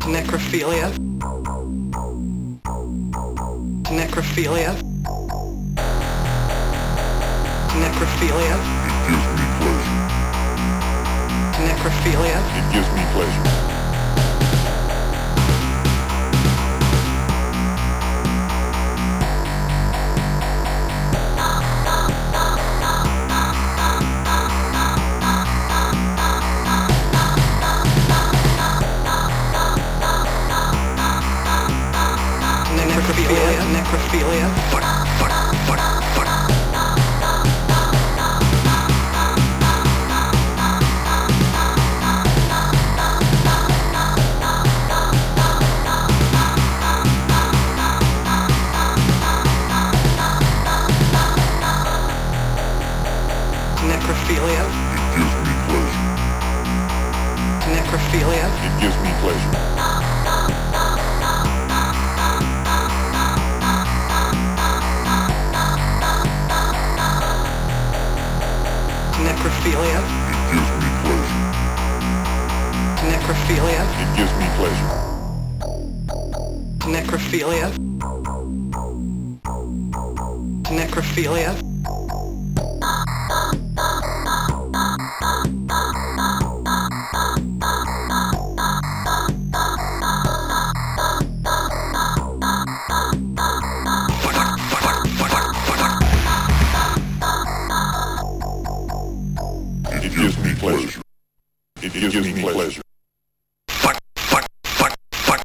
necrophilia, necrophilia, necrophilia, necrophilia. It gives me pleasure. Necrophilia, necrophilia. Necrophilia. Necrophilia. It gives me pleasure. Necrophilia. Necrophilia. It gives me pleasure. Necrophilia. Necrophilia.